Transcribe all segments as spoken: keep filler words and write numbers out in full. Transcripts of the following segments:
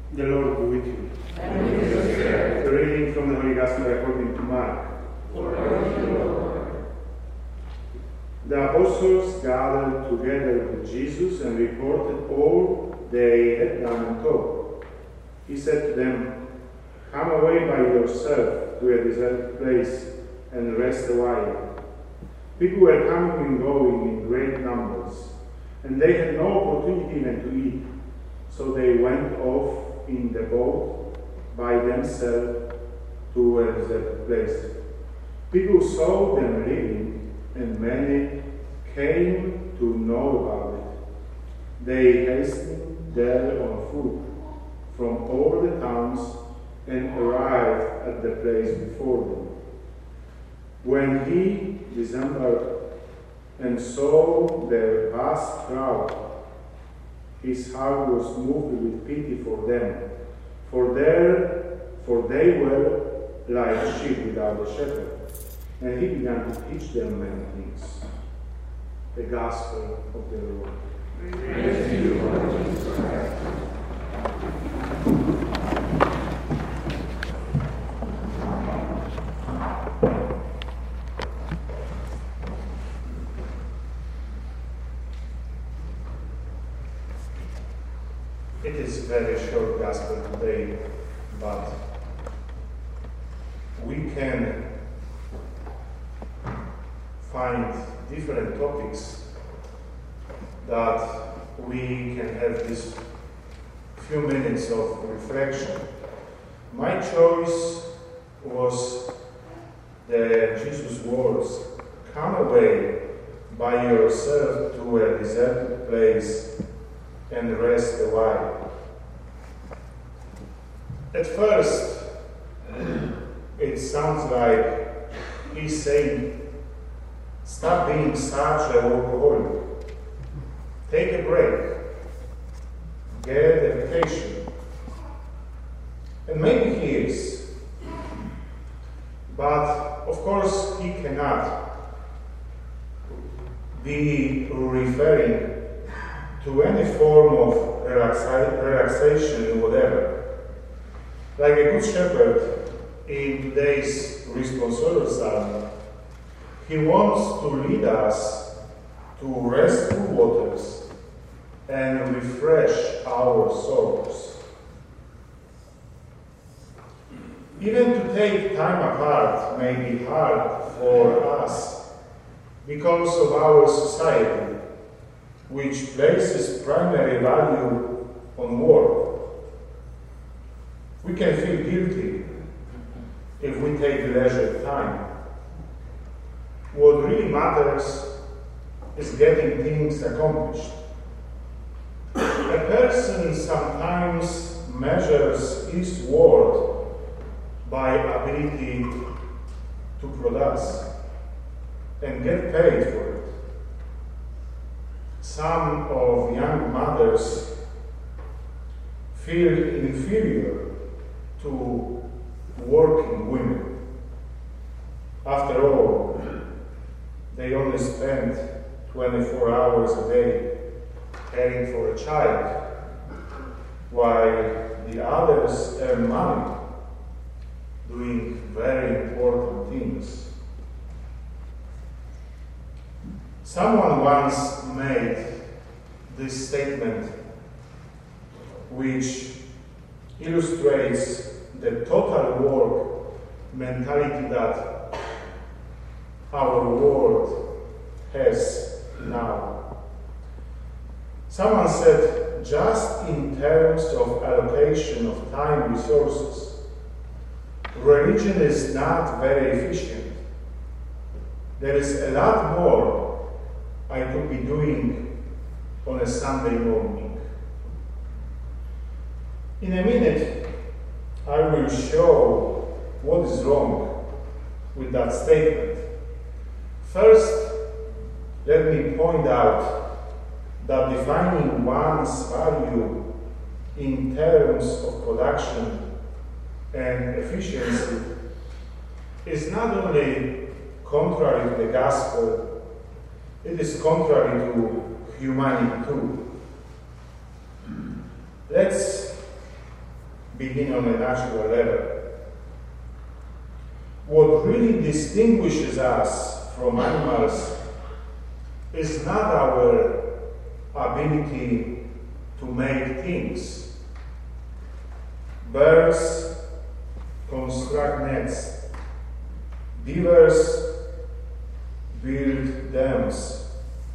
The Lord be with you. And with your spirit. The reading from the Holy Gospel according to Mark. Glory to you, Lord. The apostles gathered together with Jesus and reported all they had done and taught. He said to them, "Come away by yourself to a deserted place and rest a while." People were coming and going in great numbers, and they had no opportunity even to eat. So they went off in the boat by themselves to a deserted place. People saw them leaving, and many came to know about it. They hastened there on foot from all the towns and arrived at the place before them. When he disembarked and saw the vast crowd, his heart was moved with pity for them, for there, for they were like sheep without a shepherd, and he began to teach them many things. The Gospel of the Lord. Praise to you, Lord Jesus Christ. It is a very short Gospel today, but we can find different topics that we can have this few minutes of reflection. My choice was the Jesus' words, "Come away by yourself to a deserted place and rest a while." At first, it sounds like he's saying, stop being such a workaholic. Take a break. Get a vacation. And maybe he is. But, of course, he cannot be referring to any form of relaxa- relaxation, whatever. Like a good shepherd in today's responsorial psalm, he wants to lead us to restful waters and refresh our souls. Even to take time apart may be hard for us because of our society, which places primary value on work. We can feel guilty if we take leisure time. What really matters is getting things accomplished. A person sometimes measures his worth by ability to produce and get paid for it. Some of young mothers feel inferior to working women. After all, they only spend twenty-four hours a day caring for a child, while the others earn money doing very important things. Someone once made this statement, which illustrates the total work mentality that our world has now. Someone said, just in terms of allocation of time resources, religion is not very efficient. There is a lot more I could be doing on a Sunday morning. In a minute, I will show what is wrong with that statement. First, let me point out that defining one's value in terms of production and efficiency is not only contrary to the gospel, it is contrary to humanity too. Let's begin on a natural level. What really distinguishes us from animals is not our ability to make things. Birds construct nests, beavers build dams.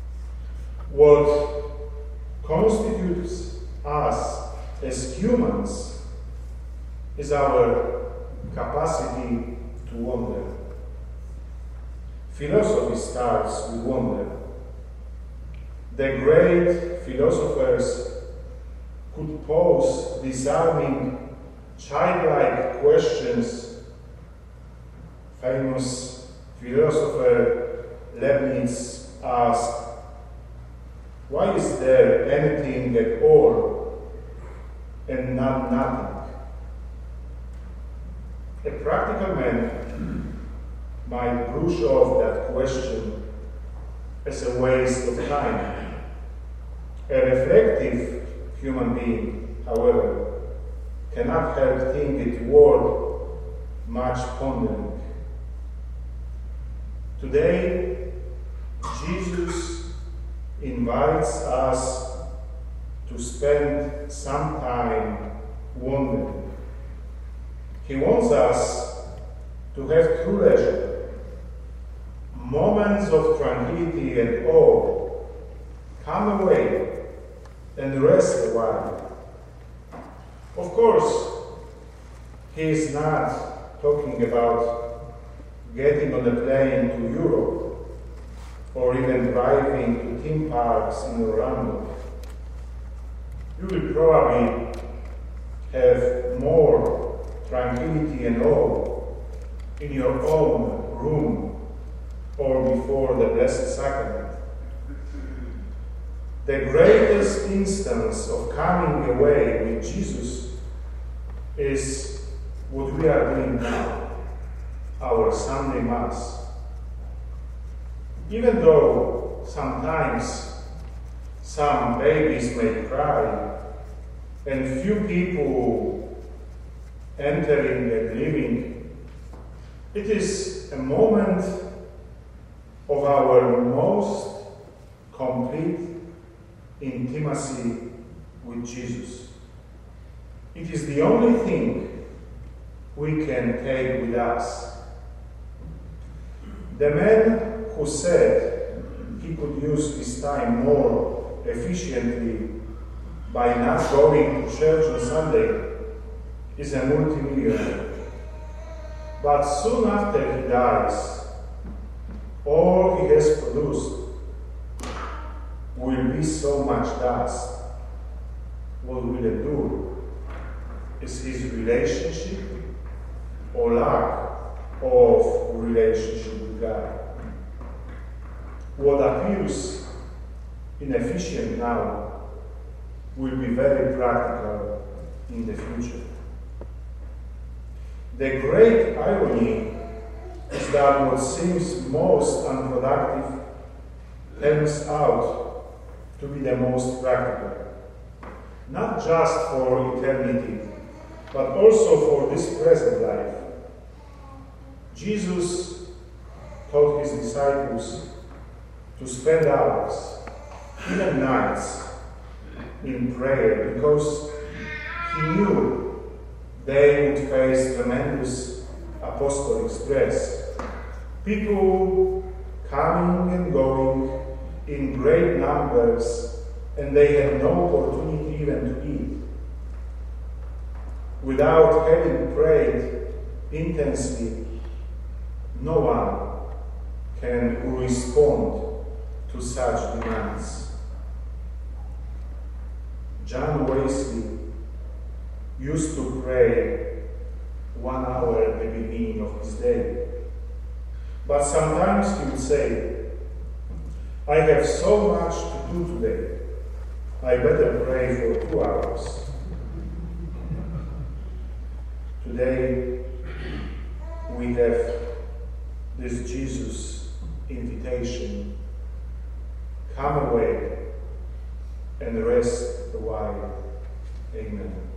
What constitutes us as humans is our capacity to wonder. Philosophy starts with wonder. The great philosophers could pose disarming, childlike questions. Famous philosopher Leibniz asked, "Why is there anything at all and not nothing?" A practical man might brush off that question as a waste of time. A reflective human being, however, cannot help think it worth much pondering. Today, Jesus invites us to spend some time wondering. He wants us to have true leisure, moments of tranquility and awe. Come away and rest a while. Of course, he is not talking about getting on a plane to Europe or even driving to theme parks in Orlando. You will probably have more tranquility and awe in your own room or before the Blessed Sacrament. The greatest instance of coming away with Jesus is what we are doing now, our Sunday Mass. Even though sometimes some babies may cry and few people entering and leaving, it is a moment of our most complete intimacy with Jesus. It is the only thing we can take with us. The man who said he could use his time more efficiently by not going to church on Sunday is a multimillionaire. But soon after he dies, all he has produced will be so much dust. What will endure is his relationship or lack of relationship with God. What appears inefficient now will be very practical in the future. The great irony is that what seems most unproductive turns out to be the most practical, not just for eternity, but also for this present life. Jesus taught his disciples to spend hours, even nights, in prayer because he knew they would face tremendous apostolic stress. People coming and going in great numbers, and they had no opportunity even to eat. Without having prayed intensely, no one can respond to such demands. John Wesley used to pray one hour at the beginning of his day. But sometimes he would say, "I have so much to do today, I better pray for two hours." Today, we have this Jesus invitation. Come away and rest a while. Amen.